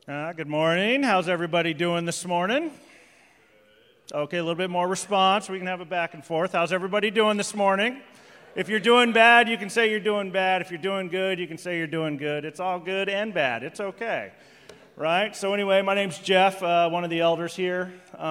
Good morning. How's everybody doing this morning? Okay, a little bit more response. We can have it back and forth. How's everybody doing this morning? If you're doing bad, you can say you're doing bad. If you're doing good, you can say you're doing good. It's all good and bad. It's okay, right? So anyway, my name's Jeff, one of the elders here.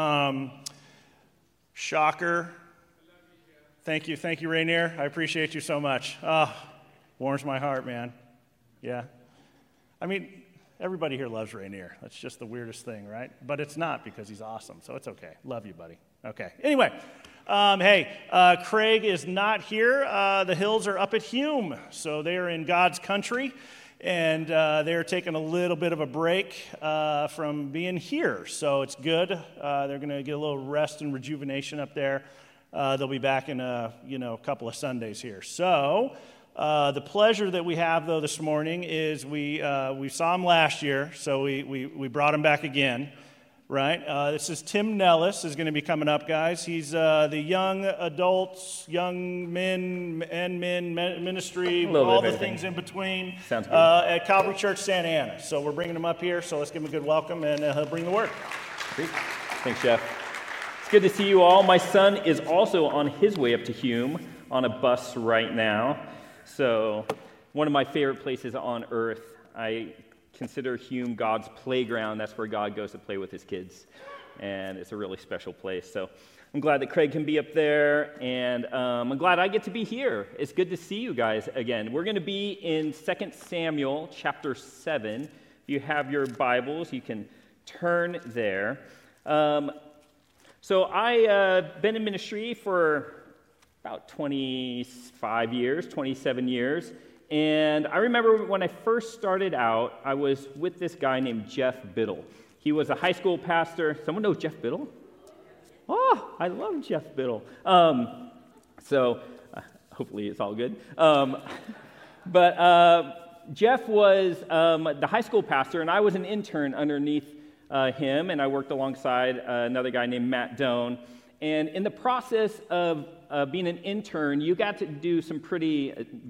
Shocker. Thank you, Rainier. I appreciate you so much. Warms my heart, man. Yeah. I mean, everybody here loves Rainier. That's just the weirdest thing, right? But it's not, because he's awesome, so it's okay. Love you, buddy. Okay. Anyway, Craig is not here. The Hills are up at Hume, so they are in God's country, and they're taking a little bit of a break from being here, so it's good. They're going to get a little rest and rejuvenation up there. They'll be back in a couple of Sundays here. So the pleasure that we have, though, this morning is we saw him last year, so we brought him back again, right? This is Tim Nellis is going to be coming up, guys. He's the young adults, young men and men ministry, all the things in between at Calvary Church Santa Ana. So we're bringing him up here, so let's give him a good welcome, and he'll bring the word. Great. Thanks, Jeff. It's good to see you all. My son is also on his way up to Hume on a bus right now. So, one of my favorite places on earth. I consider Hume God's playground. That's where God goes to play with his kids. And it's a really special place. So, I'm glad that Craig can be up there. And I'm glad I get to be here. It's good to see you guys again. We're going to be in 2 Samuel chapter 7. If you have your Bibles, you can turn there. So, I've been in ministry for about 27 years. And I remember when I first started out, I was with this guy named Jeff Biddle. He was a high school pastor. Someone know Jeff Biddle? Oh, I love Jeff Biddle. Hopefully it's all good. Jeff was the high school pastor, and I was an intern underneath him, and I worked alongside another guy named Matt Doan. And in the process of being an intern, you got to do some pretty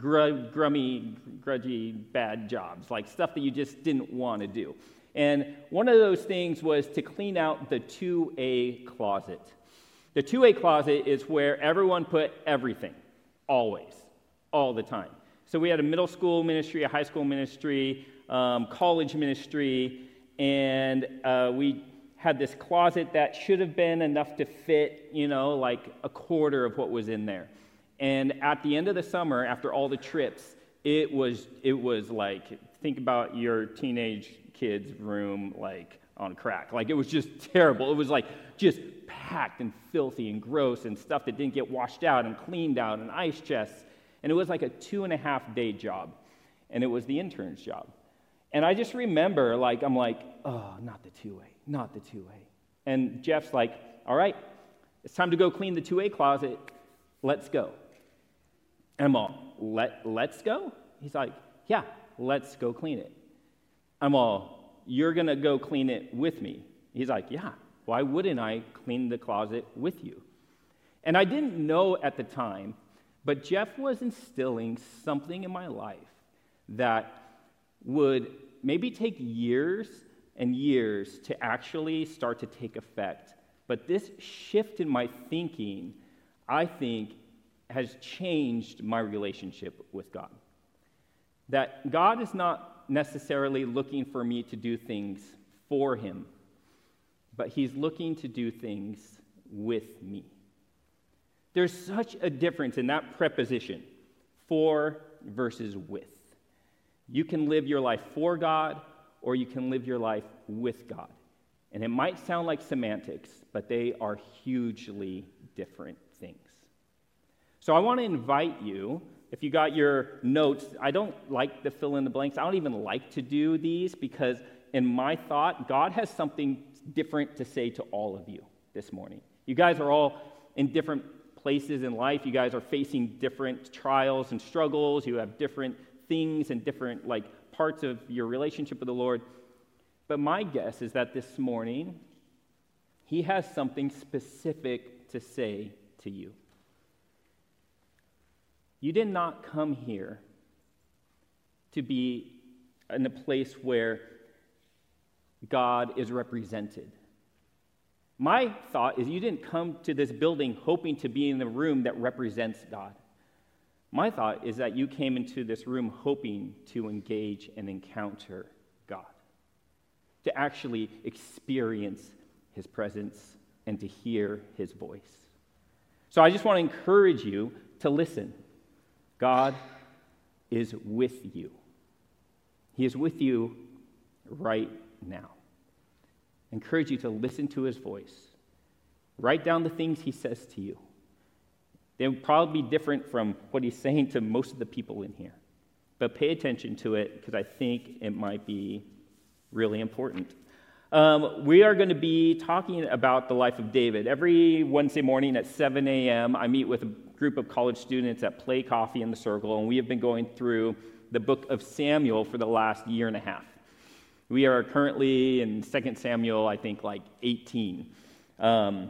grudgy, bad jobs, like stuff that you just didn't want to do. And one of those things was to clean out the 2A closet. The 2A closet is where everyone put everything, always, all the time. So we had a middle school ministry, a high school ministry, college ministry, and we had this closet that should have been enough to fit, like a quarter of what was in there. And at the end of the summer, after all the trips, it was like, think about your teenage kid's room like on crack. Like, it was just terrible. It was like just packed and filthy and gross and stuff that didn't get washed out and cleaned out and ice chests. And it was like a 2.5-day job. And it was the intern's job. And I just remember, I'm like, oh, not the 2A. Not the 2A. And Jeff's like, all right, it's time to go clean the 2A closet. Let's go. And I'm all, let's go? He's like, yeah, let's go clean it. I'm all, you're going to go clean it with me. He's like, yeah, why wouldn't I clean the closet with you? And I didn't know at the time, but Jeff was instilling something in my life that would maybe take years and years to actually start to take effect. But this shift in my thinking, I think, has changed my relationship with God. That God is not necessarily looking for me to do things for him, but he's looking to do things with me. There's such a difference in that preposition, for versus with. You can live your life for God, or you can live your life with God. And it might sound like semantics, but they are hugely different things. So I want to invite you, if you got your notes, I don't like the fill in the blanks. I don't even like to do these because in my thought, God has something different to say to all of you this morning. You guys are all in different places in life. You guys are facing different trials and struggles. You have different things and different parts of your relationship with the Lord. But my guess is that this morning, he has something specific to say to you. You did not come here to be in a place where God is represented. My thought is you didn't come to this building hoping to be in the room that represents God. My thought is that you came into this room hoping to engage and encounter God, to actually experience his presence and to hear his voice. So I just want to encourage you to listen. God is with you. He is with you right now. I encourage you to listen to his voice. Write down the things he says to you. They will probably be different from what he's saying to most of the people in here. But pay attention to it because I think it might be really important. We are going to be talking about the life of David. Every Wednesday morning at 7 a.m., I meet with a group of college students at Play Coffee in the Circle, and we have been going through the book of Samuel for the last year and a half. We are currently in 2 Samuel, I think, like 18. So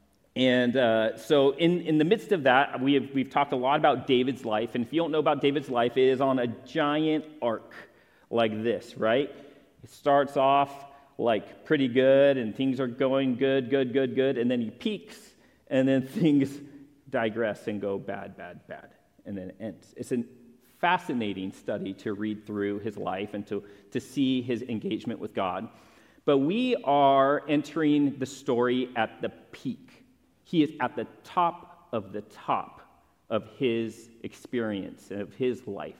in the midst of that, we've talked a lot about David's life. And if you don't know about David's life, it is on a giant arc like this, right? It starts off like pretty good, and things are going good. And then he peaks, and then things digress and go bad. And then it ends. It's a fascinating study to read through his life and to see his engagement with God. But we are entering the story at the peak. He is at the top of his experience, of his life,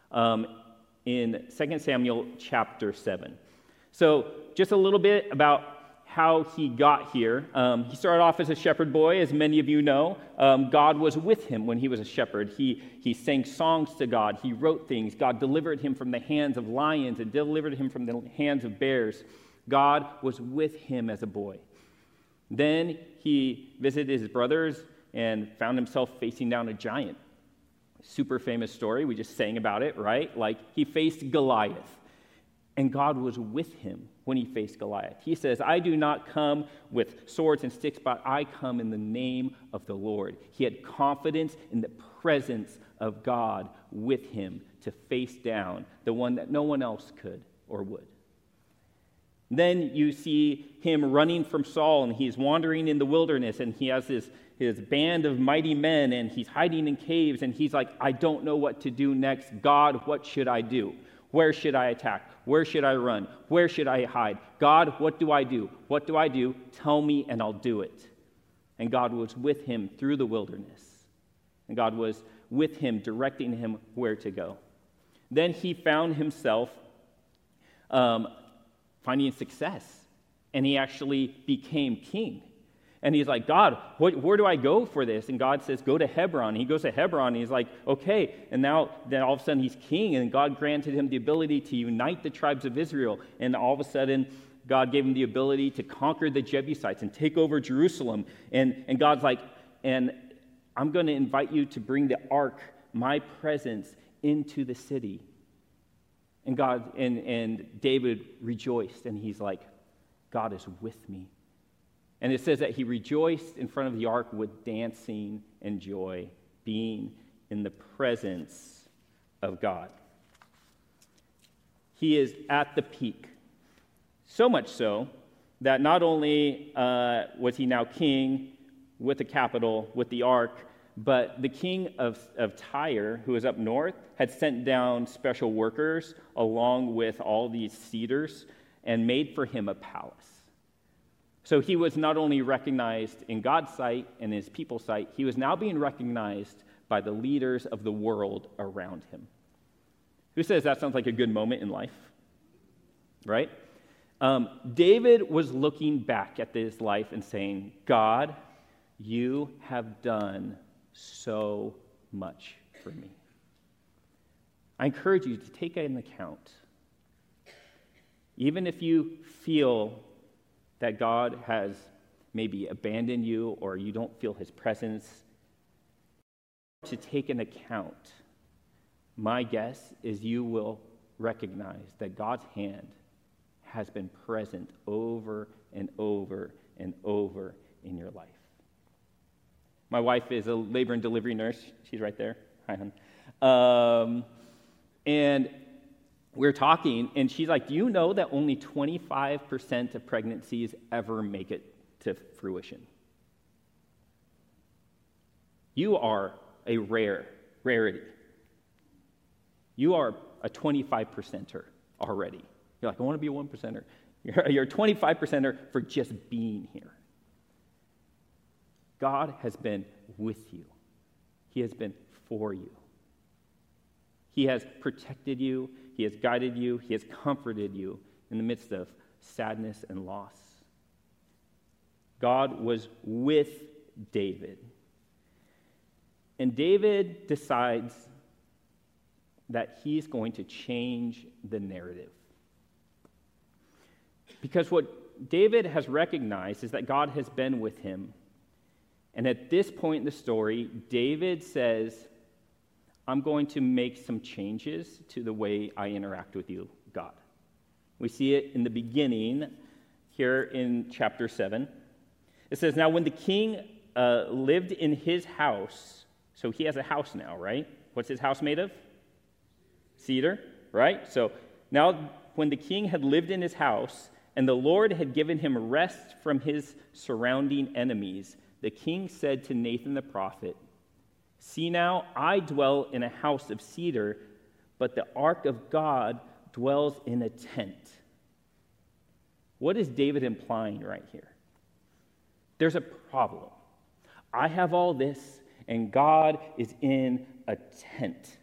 in 2 Samuel chapter 7. So just a little bit about how he got here. He started off as a shepherd boy, as many of you know. God was with him when he was a shepherd. He sang songs to God. He wrote things. God delivered him from the hands of lions and delivered him from the hands of bears. God was with him as a boy. Then he visited his brothers and found himself facing down a giant. Super famous story. We just sang about it, right? Like he faced Goliath. And God was with him when he faced Goliath. He says, I do not come with swords and sticks, but I come in the name of the Lord. He had confidence in the presence of God with him to face down the one that no one else could or would. Then you see him running from Saul, and he's wandering in the wilderness, and he has his band of mighty men, and he's hiding in caves, and he's like, I don't know what to do next. God, what should I do? Where should I attack? Where should I run? Where should I hide? God, what do I do? What do I do? Tell me and I'll do it. And God was with him through the wilderness. And God was with him, directing him where to go. Then he found himself finding success. And he actually became king. And he's like, God, where do I go for this? And God says, go to Hebron. He goes to Hebron, and he's like, okay. And now, then all of a sudden, he's king, and God granted him the ability to unite the tribes of Israel. And all of a sudden, God gave him the ability to conquer the Jebusites and take over Jerusalem. And God's like, and I'm going to invite you to bring the ark, my presence, into the city. And God and David rejoiced, and he's like, God is with me. And it says that he rejoiced in front of the ark with dancing and joy, being in the presence of God. He is at the peak. So much so that not only was he now king with the capital, with the ark, but the king of Tyre, who was up north, had sent down special workers along with all these cedars and made for him a palace. So he was not only recognized in God's sight and his people's sight, he was now being recognized by the leaders of the world around him. Who says that sounds like a good moment in life? Right? David was looking back at his life and saying, God, you have done so much for me. I encourage you to take into account, even if you feel that God has maybe abandoned you or you don't feel his presence, to take into account, my guess is you will recognize that God's hand has been present over and over and over in your life. My wife is a labor and delivery nurse. She's right there. Hi, hon. And we're talking, and she's like, do you know that only 25% of pregnancies ever make it to fruition? You are a rarity. You are a 25%er already. You're like, I want to be a 1%er. You're a 25%er for just being here. God has been with you. He has been for you. He has protected you. He has guided you. He has comforted you in the midst of sadness and loss. God was with David. And David decides that he's going to change the narrative. Because what David has recognized is that God has been with him. And at this point in the story, David says, I'm going to make some changes to the way I interact with you, God. We see it in the beginning here in chapter 7. It says, now when the king lived in his house, so he has a house now, right? What's his house made of? Cedar, right? So now when the king had lived in his house, and the Lord had given him rest from his surrounding enemies, the king said to Nathan the prophet, see now, I dwell in a house of cedar, but the ark of God dwells in a tent. What is David implying right here? There's a problem. I have all this, and God is in a tent.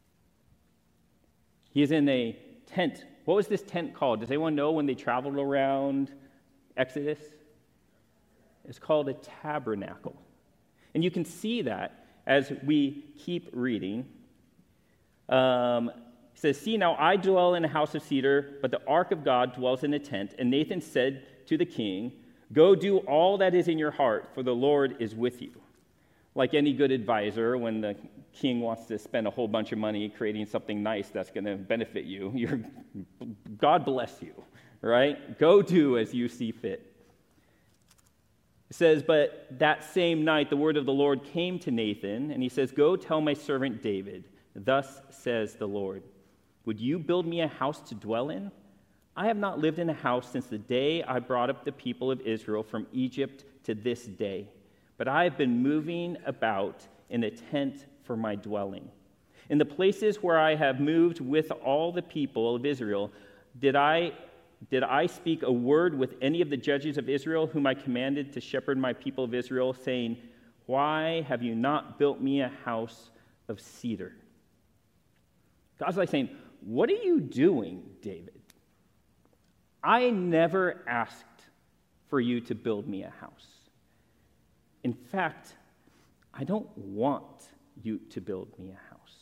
He is in a tent. What was this tent called? Does anyone know when they traveled around Exodus? It's called a tabernacle. And you can see that as we keep reading. It says, see now, I dwell in a house of cedar, but the ark of God dwells in a tent. And Nathan said to the king, go do all that is in your heart, for the Lord is with you. Like any good advisor, when the king wants to spend a whole bunch of money creating something nice that's going to benefit you, God bless you, right? Go do as you see fit. It says, but that same night the word of the Lord came to Nathan, and he says, go tell my servant David, thus says the Lord, would you build me a house to dwell in? I have not lived in a house since the day I brought up the people of Israel from Egypt to this day. But I have been moving about in a tent for my dwelling. In the places where I have moved with all the people of Israel, did I speak a word with any of the judges of Israel whom I commanded to shepherd my people of Israel, saying, why have you not built me a house of cedar? God's like saying, what are you doing, David? I never asked for you to build me a house. In fact, I don't want you to build me a house.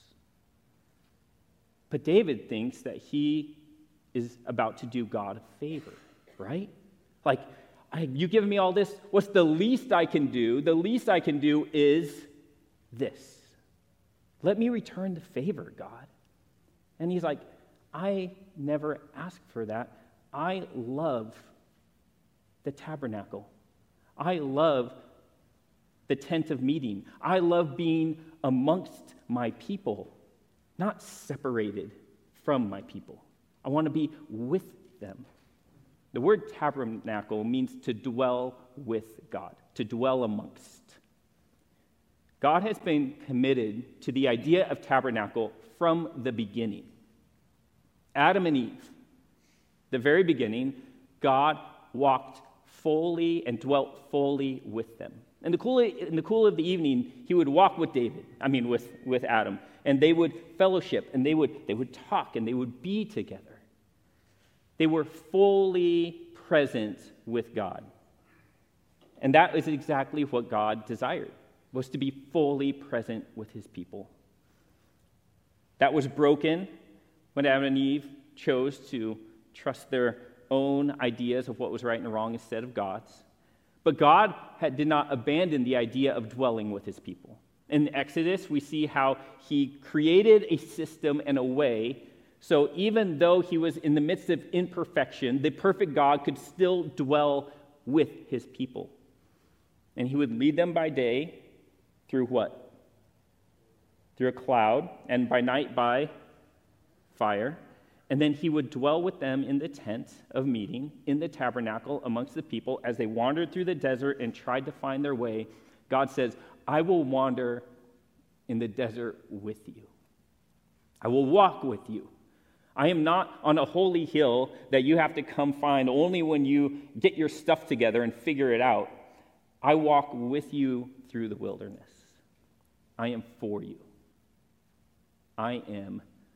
But David thinks that he is about to do God a favor, right? Like, you've given me all this. What's the least I can do? The least I can do is this. Let me return the favor, God. And he's like, I never asked for that. I love the tabernacle. I love the tent of meeting. I love being amongst my people, not separated from my people. I want to be with them. The word tabernacle means to dwell with God, to dwell amongst. God has been committed to the idea of tabernacle from the beginning. Adam and Eve, the very beginning, God walked fully and dwelt fully with them. In the cool of the evening, he would walk with with Adam, and they would fellowship, and they would talk, and they would be together. They were fully present with God. And that is exactly what God desired, was to be fully present with his people. That was broken when Adam and Eve chose to trust their own ideas of what was right and wrong instead of God's. But God did not abandon the idea of dwelling with his people. In Exodus, we see how he created a system and a way, so even though he was in the midst of imperfection, the perfect God could still dwell with his people. And he would lead them by day through what? Through a cloud, and by night by fire. and then he would dwell with them in the tent of meeting, in the tabernacle amongst the people as they wandered through the desert and tried to find their way. God says, I will wander in the desert with you. I will walk with you. I am not on a holy hill that you have to come find only when you get your stuff together and figure it out. I walk with you through the wilderness. I am for you. I am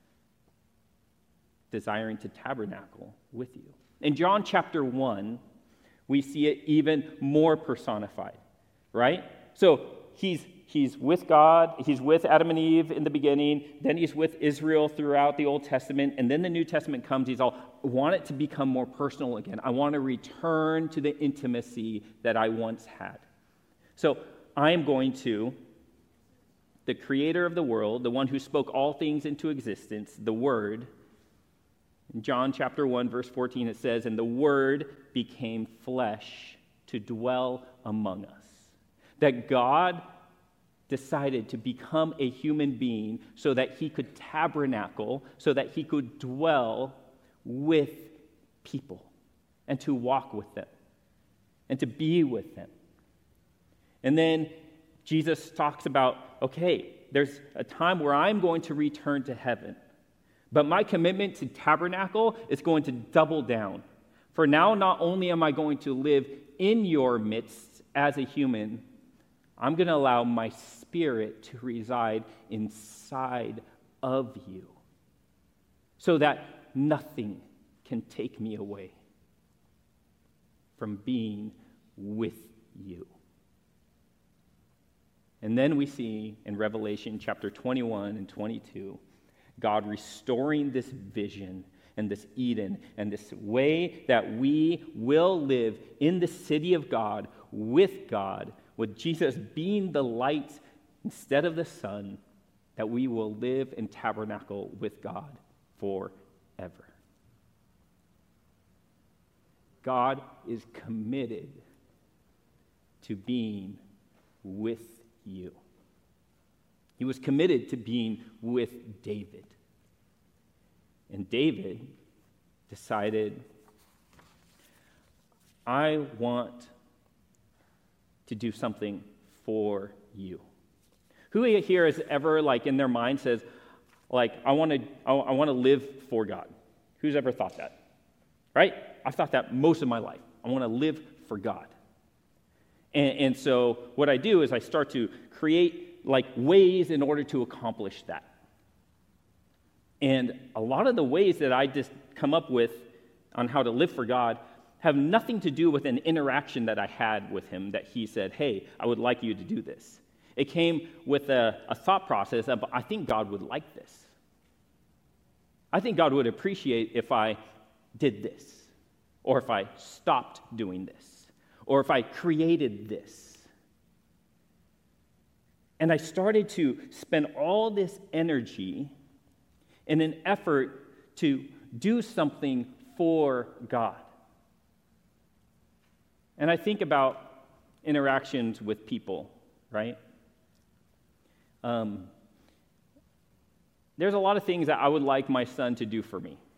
desiring to tabernacle with you. In John chapter 1, we see it even more personified, right? So he's with God, he's with Adam and Eve in the beginning, then he's with Israel throughout the Old Testament, and then the New Testament comes, he's all, I want it to become more personal again. I want to return to the intimacy that I once had. So I am going to, the creator of the world, the one who spoke all things into existence, the Word. In John chapter 1, verse 14, it says, and the Word became flesh to dwell among us. That God decided to become a human being so that he could tabernacle, so that he could dwell with people and to walk with them and to be with them. And then Jesus talks about, okay, there's a time where I'm going to return to heaven, but my commitment to tabernacle is going to double down. For now, not only am I going to live in your midst as a human, I'm going to allow my spirit to reside inside of you so that nothing can take me away from being with you. And then we see in Revelation chapter 21 and 22, God restoring this vision and this Eden and this way that we will live in the city of God, with Jesus being the light instead of the sun, that we will live and tabernacle with God forever. God is committed to being with you. He was committed to being with David. And David decided, I want to do something for you. Who here has ever, in their mind says, I want to live for God? Who's ever thought that? Right? I've thought that most of my life. I want to live for God. And so what I do is I start to create ways in order to accomplish that. And a lot of the ways that I just come up with on how to live for God have nothing to do with an interaction that I had with him that he said, hey, I would like you to do this. It came with a thought process of, I think God would like this. I think God would appreciate if I did this, or if I stopped doing this, or if I created this. And I started to spend all this energy in an effort to do something for God. And I think about interactions with people, right? There's a lot of things that I would like my son to do for me.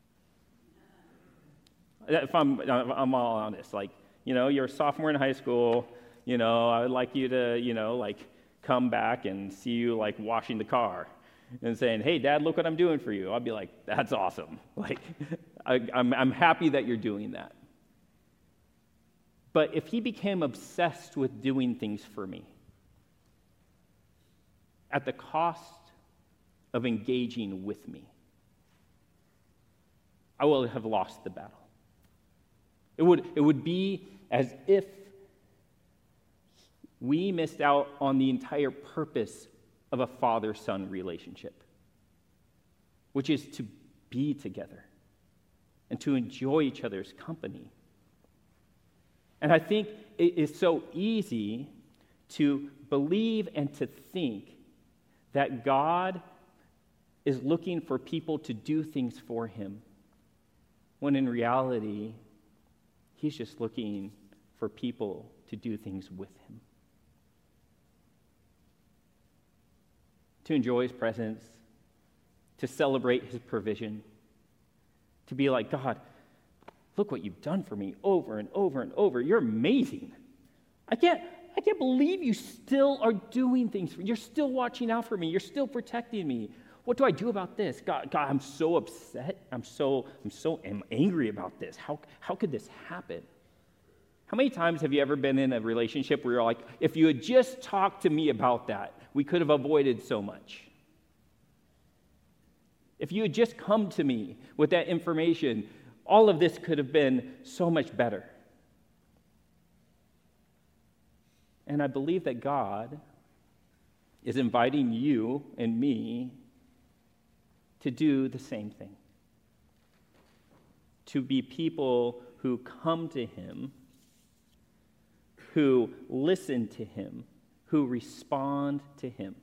If I'm all honest, you're a sophomore in high school, I would like you to, come back and see you, washing the car and saying, hey, Dad, look what I'm doing for you. I'd be like, that's awesome. I'm happy that you're doing that. But if he became obsessed with doing things for me at the cost of engaging with me, I will have lost the battle. It would be as if we missed out on the entire purpose of a father-son relationship, which is to be together and to enjoy each other's company. And I think it is so easy to believe and to think that God is looking for people to do things for him, when in reality, he's just looking for people to do things with him. To enjoy his presence, to celebrate his provision, To be like, God, look what you've done for me over and over and over. You're amazing. I can't believe you still are doing things for me. You're still watching out for me. You're still protecting me. What do I do about this? God, I'm so upset. I'm angry about this. How could this happen? How many times have you ever been in a relationship where you're like, if you had just talked to me about that, we could have avoided so much? If you had just come to me with that information, all of this could have been so much better. And I believe that God is inviting you and me to do the same thing. To be people who come to him, who listen to him, who respond to him.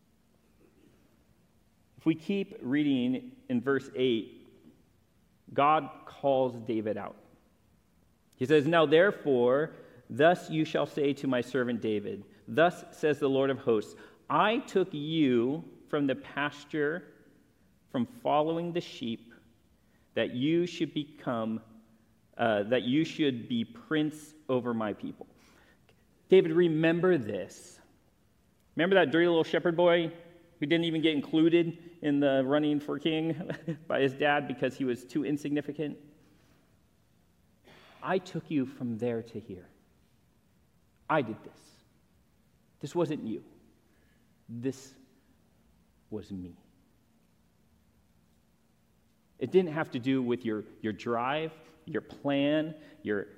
If we keep reading in verse 8, God calls David out. He says, "Now therefore, thus you shall say to my servant David, thus says the Lord of hosts, I took you from the pasture, from following the sheep, that you should be prince over my people." David, remember this. Remember that dirty little shepherd boy who didn't even get included in the running for king by his dad because he was too insignificant? I took you from there to here. I did this. This wasn't you. This was me. It didn't have to do with your drive, your plan, your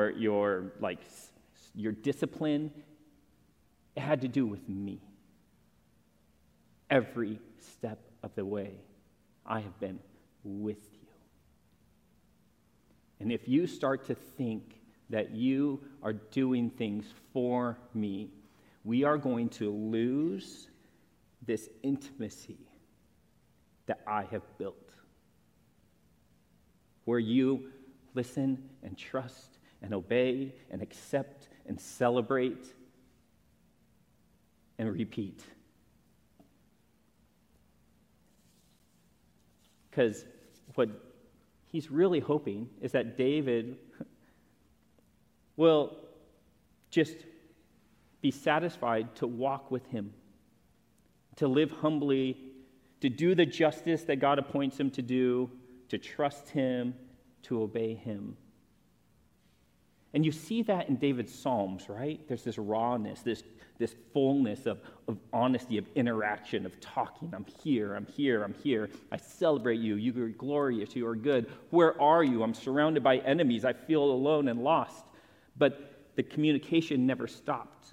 discipline. It had to do with me. Every step of the way, I have been with you. And if you start to think that you are doing things for me, we are going to lose this intimacy that I have built, where you listen and trust and obey and accept and celebrate and repeat. Because what he's really hoping is that David will just be satisfied to walk with him, to live humbly, to do the justice that God appoints him to do, to trust him, to obey him. And you see that in David's Psalms, right? There's this rawness, this fullness of honesty, of interaction, of talking. I'm here. I celebrate you. You are glorious. You are good. Where are you? I'm surrounded by enemies. I feel alone and lost. But the communication never stopped.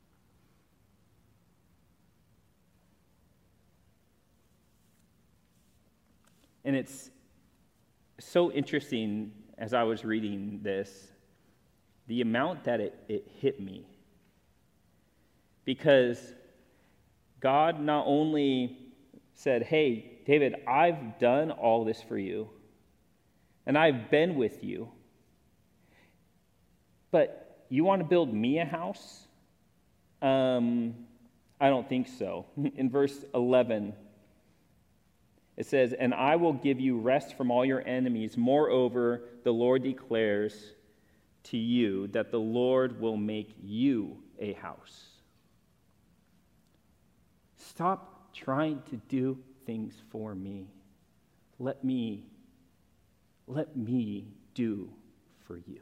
And it's so interesting as I was reading this, the amount that it hit me. Because God not only said, hey, David, I've done all this for you, and I've been with you, but you want to build me a house? I don't think so. In verse 11, it says, "And I will give you rest from all your enemies. Moreover, the Lord declares to you that the Lord will make you a house." Stop trying to do things for me. Let me do for you.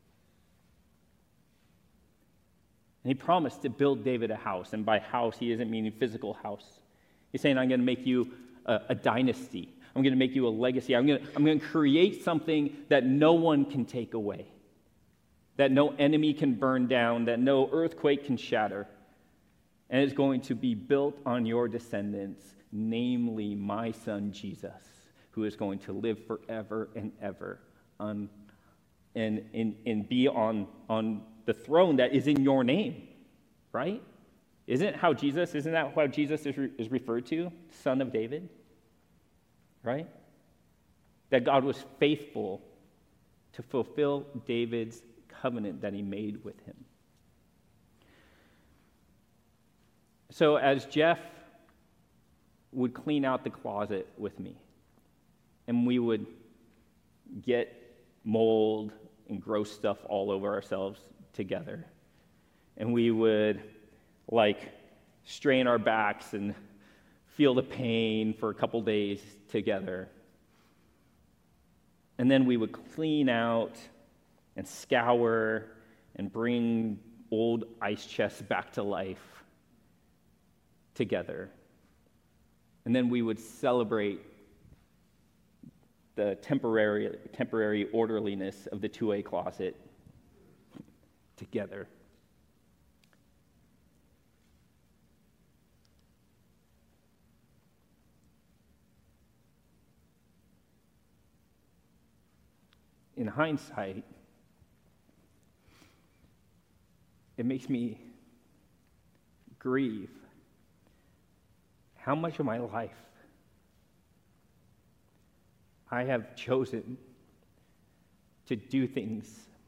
And he promised to build David a house. And by house, he isn't meaning physical house. He's saying, I'm going to make you a dynasty. I'm going to make you a legacy. I'm going to create something that no one can take away, that no enemy can burn down, that no earthquake can shatter. And it's going to be built on your descendants, namely my son Jesus, who is going to live forever and ever and be on the throne that is in your name, right? Isn't that how Jesus is referred to? Son of David, right? That God was faithful to fulfill David's covenant that he made with him. So as Jeff would clean out the closet with me, and we would get mold and gross stuff all over ourselves together. And we would strain our backs and feel the pain for a couple days together. And then we would clean out and scour and bring old ice chests back to life together. And then we would celebrate the temporary orderliness of the 2A closet together. In hindsight, it makes me grieve how much of my life I have chosen to do things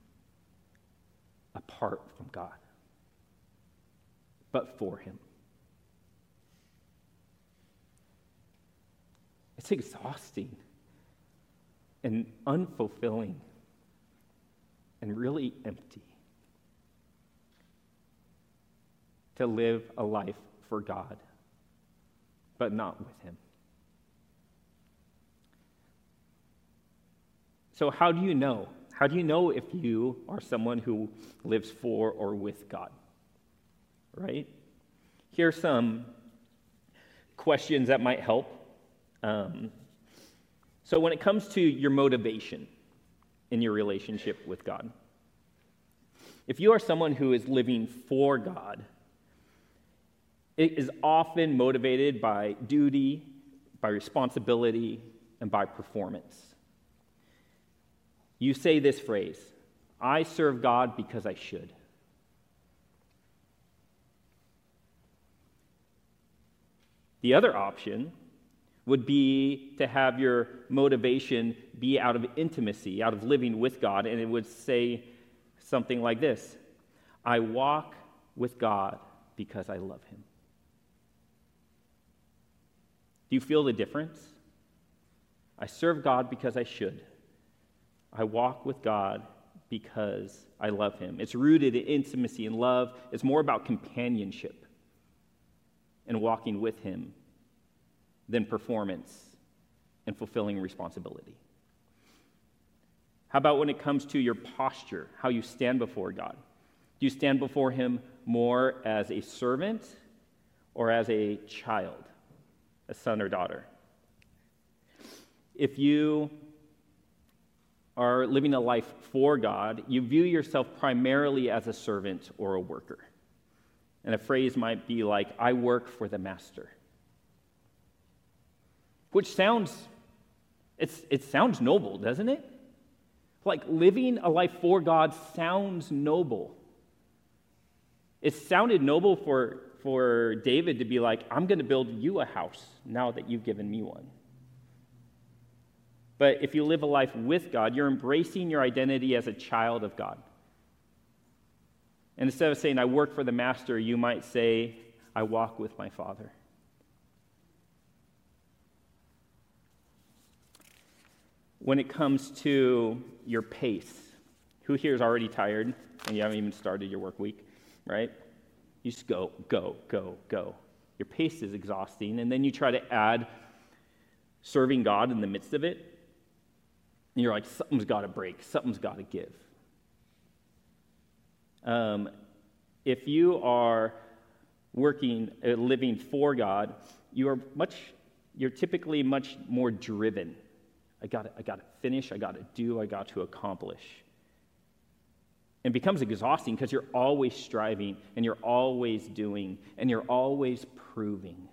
apart from God, but for Him. It's exhausting and unfulfilling and really empty to live a life for God, but not with Him. So how do you know? How do you know if you are someone who lives for or with God? Right? Here are some questions that might help. So when it comes to your motivation in your relationship with God, if you are someone who is living for God, it is often motivated by duty, by responsibility, and by performance. You say this phrase, I serve God because I should. The other option would be to have your motivation be out of intimacy, out of living with God, and it would say something like this, I walk with God because I love Him. Do you feel the difference? I serve God because I should. I walk with God because I love Him. It's rooted in intimacy and love. It's more about companionship and walking with Him than performance and fulfilling responsibility. How about when it comes to your posture, how you stand before God? Do you stand before Him more as a servant or as a child, a son or daughter? If you are living a life for God, you view yourself primarily as a servant or a worker. And a phrase might be like, I work for the master. Which sounds noble, doesn't it? Like living a life for God sounds noble. It sounded noble for David to be like, I'm going to build you a house now that you've given me one. But if you live a life with God, you're embracing your identity as a child of God. And instead of saying, I work for the master, you might say, I walk with my Father. When it comes to your pace, who here is already tired and you haven't even started your work week, right? You just go. Your pace is exhausting, and then you try to add serving God in the midst of it, and you're like, something's got to break, something's got to give. If you are living for God, you're typically much more driven. I got to finish, I got to do, I got to accomplish. And it becomes exhausting because you're always striving, and you're always doing, and you're always proving.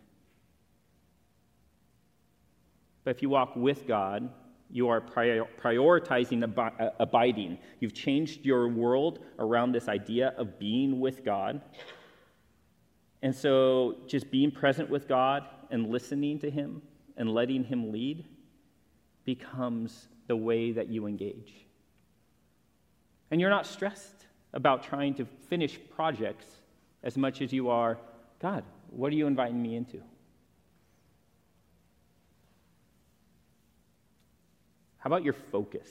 But if you walk with God, you are prioritizing abiding. You've changed your world around this idea of being with God. And so just being present with God and listening to Him and letting Him lead becomes the way that you engage. And you're not stressed about trying to finish projects as much as you are, God, what are you inviting me into? How about your focus?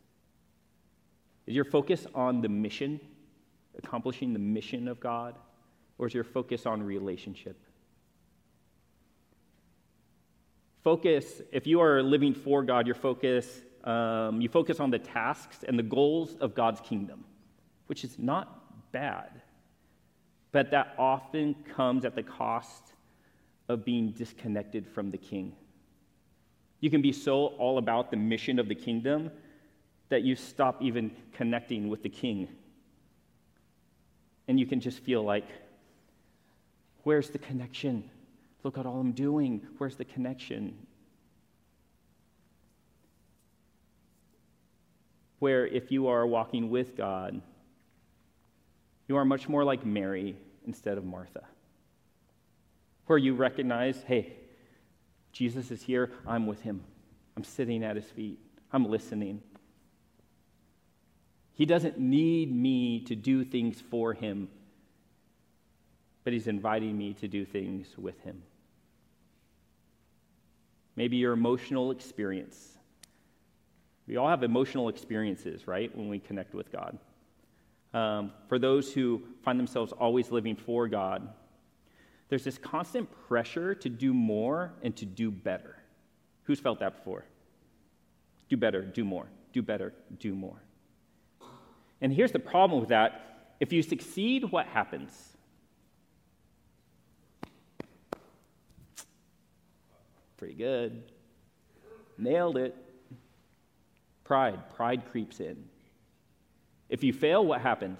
Is your focus on the mission, accomplishing the mission of God, or is your focus on relationship? Focus, if you are living for God, you focus on the tasks and the goals of God's kingdom, which is not bad, but that often comes at the cost of being disconnected from the King. You can be so all about the mission of the kingdom that you stop even connecting with the King. And you can just feel like, where's the connection? Look at all I'm doing. Where's the connection? Where if you are walking with God, you are much more like Mary instead of Martha. Where you recognize, hey, Jesus is here, I'm with him. I'm sitting at his feet. I'm listening. He doesn't need me to do things for him, but he's inviting me to do things with him. Maybe your emotional experience. We all have emotional experiences, right, when we connect with God. For those who find themselves always living for God, there's this constant pressure to do more and to do better. Who's felt that before? Do better, do more. Do better, do more. And here's the problem with that. If you succeed, what happens? Pretty good. Nailed it. Pride creeps in. If you fail, what happens?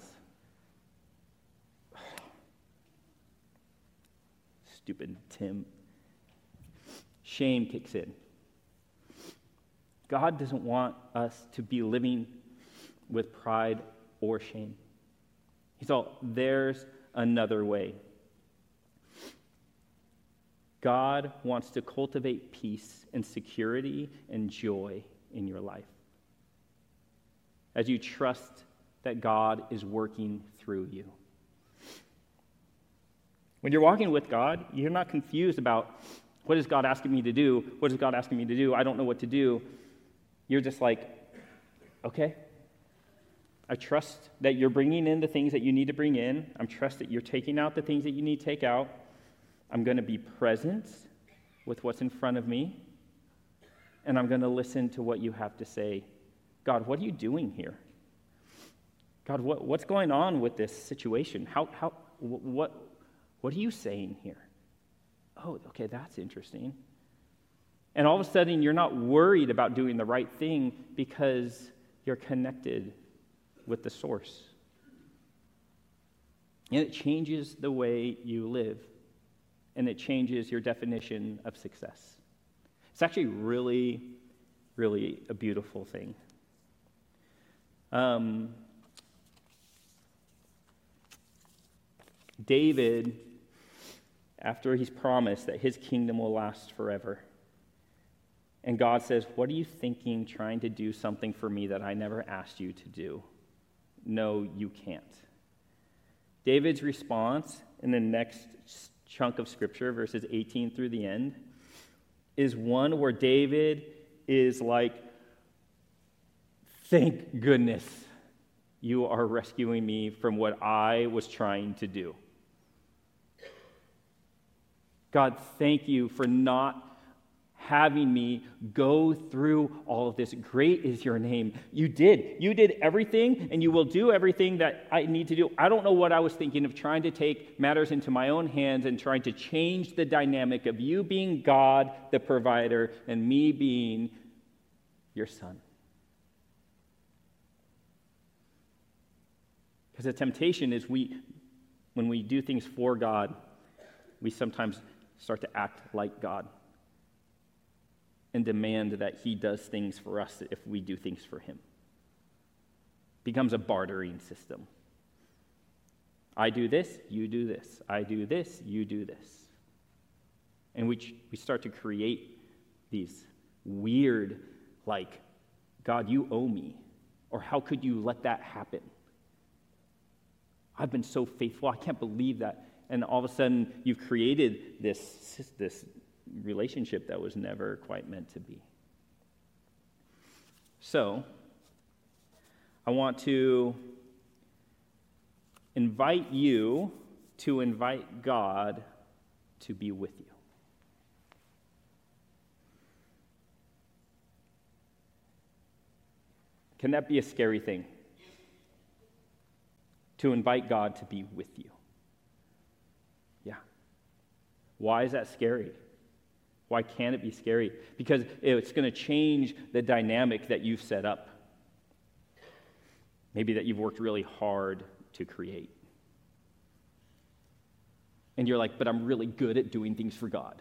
Stupid Tim. Shame kicks in. God doesn't want us to be living with pride or shame. He's all, there's another way. God wants to cultivate peace and security and joy in your life as you trust that God is working through you. When you're walking with God, you're not confused about, what is God asking me to do? What is God asking me to do? I don't know what to do. You're just like, okay, I trust that you're bringing in the things that you need to bring in. I trust that you're taking out the things that you need to take out. I'm going to be present with what's in front of me, and I'm going to listen to what you have to say. God, what are you doing here? God, what's going on with this situation? What are you saying here? Oh, okay, that's interesting. And all of a sudden, you're not worried about doing the right thing because you're connected with the source. And it changes the way you live. And it changes your definition of success. It's actually really, really a beautiful thing. David, after he's promised that his kingdom will last forever, and God says, what are you thinking trying to do something for me that I never asked you to do? No, you can't. David's response in the next chunk of Scripture, verses 18 through the end, is one where David is like, thank goodness you are rescuing me from what I was trying to do. God, thank you for not having me go through all of this. Great is your name. You did everything, and you will do everything that I need to do. I don't know what I was thinking of, trying to take matters into my own hands and trying to change the dynamic of you being God, the provider, and me being your son. Because the temptation is when we do things for God, we sometimes start to act like God and demand that he does things for us if we do things for him. It becomes a bartering system. I do this, you do this. I do this, you do this. And we start to create these weird, like, God, you owe me. Or how could you let that happen? I've been so faithful. I can't believe that. And all of a sudden, you've created this relationship that was never quite meant to be. So, I want to invite you to invite God to be with you. Can that be a scary thing? To invite God to be with you. Yeah. Why is that scary? Why can it be scary? Because it's going to change the dynamic that you've set up. Maybe that you've worked really hard to create. And you're like, but I'm really good at doing things for God.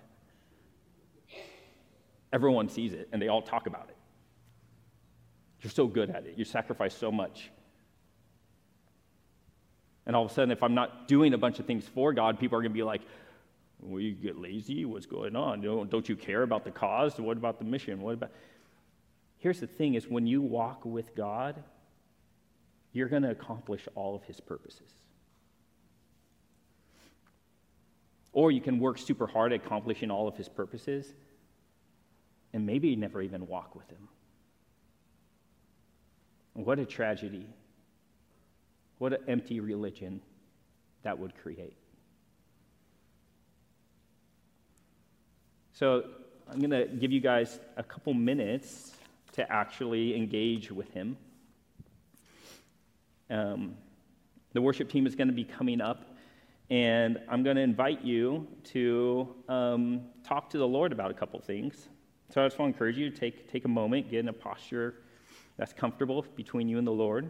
Everyone sees it, and they all talk about it. You're so good at it. You sacrifice so much. And all of a sudden, if I'm not doing a bunch of things for God, people are going to be like, well, you get lazy? What's going on? Don't you care about the cause? What about the mission? Here's the thing is when you walk with God, you're going to accomplish all of his purposes. Or you can work super hard at accomplishing all of his purposes and maybe never even walk with him. What a tragedy. What an empty religion that would create. So I'm going to give you guys a couple minutes to actually engage with him. The worship team is going to be coming up, and I'm going to invite you to talk to the Lord about a couple things. So I just want to encourage you to take a moment, get in a posture that's comfortable between you and the Lord.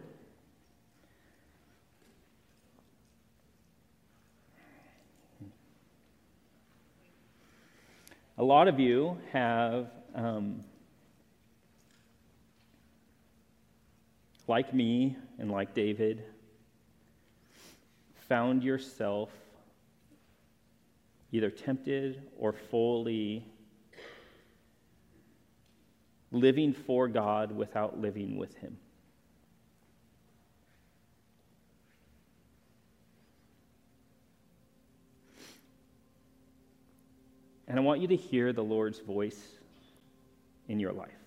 A lot of you have, like me and like David, found yourself either tempted or fully living for God without living with him. And I want you to hear the Lord's voice in your life.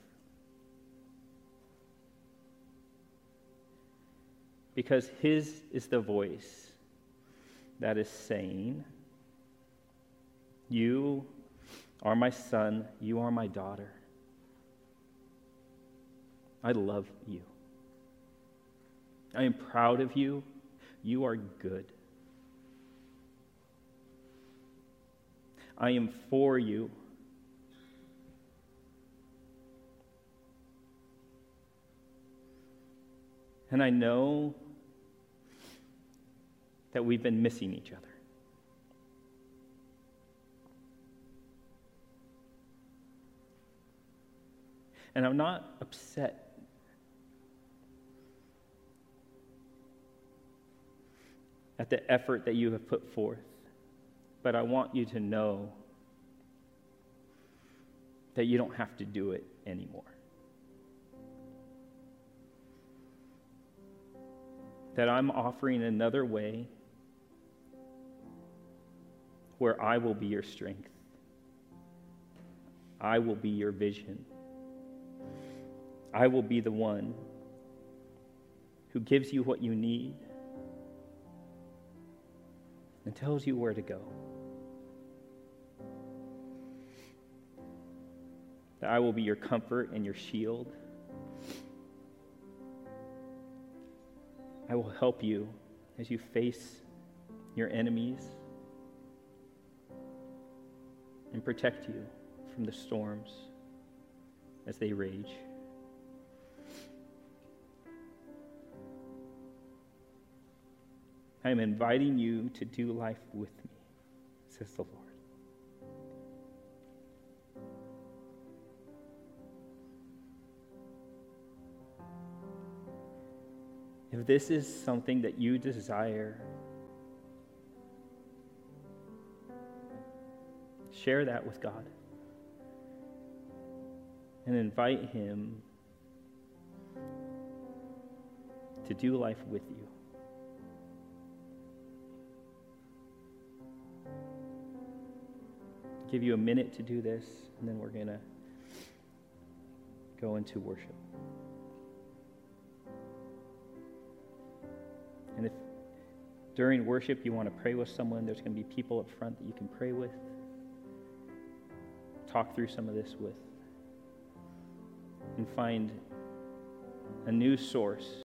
Because his is the voice that is saying, you are my son, you are my daughter. I love you. I am proud of you. You are good. I am for you. And I know that we've been missing each other. And I'm not upset at the effort that you have put forth. But I want you to know that you don't have to do it anymore. That I'm offering another way where I will be your strength. I will be your vision. I will be the one who gives you what you need and tells you where to go. That I will be your comfort and your shield. I will help you as you face your enemies and protect you from the storms as they rage. I am inviting you to do life with me, says the Lord. If this is something that you desire, share that with God and invite him to do life with you. I'll give you a minute to do this, and then we're going to go into worship. And if during worship you want to pray with someone, there's going to be people up front that you can pray with, talk through some of this with, and find a new source